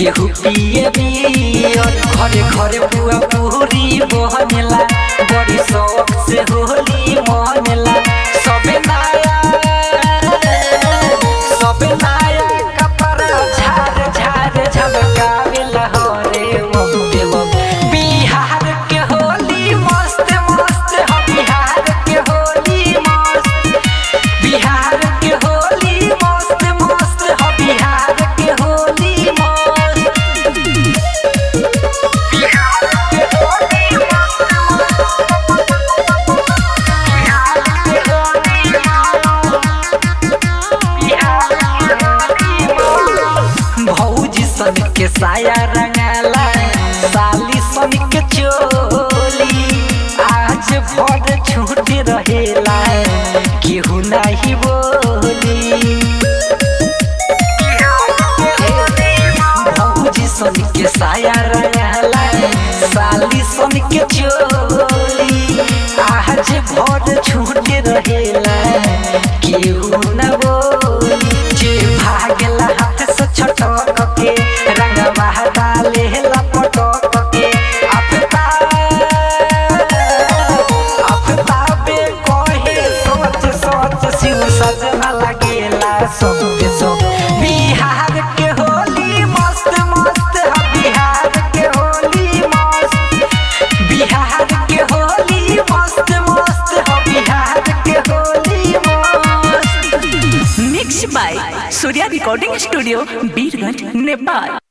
केहू पिए बियर घरे घरे बुआ पूरी बहनेला बड़ी शौक से होली मनेला सबे नया कपड़ा झार झार झमकावेला हो रे वो देवो बिहार के होली मस्त मस्त हो बिहार के होली मस्त बिहार के होली मस्त मस्त हो बिहार के होली मस्त बिहार के होली मस्त बिहार के होली भौजी सन के साया रंगाला साली सन के चोली आज भर छूट रहेला केहू नहीं बोली भौजी सन के साया रंगाला साली सन के चोली आज भर छूट रहेला केहू न बोली जे भागला हाथ से छटक के रंगवा डाले लपटक के अफताबे कहे सोच सोच शिव सजना लगेला सबके सब बिहार के होली मस्त मस्त है बिहार के होली मस्त बिहार के होली मस्त मस्त है बिहार के होली मस्त mix by Surya recording studio Birgunj Nepal.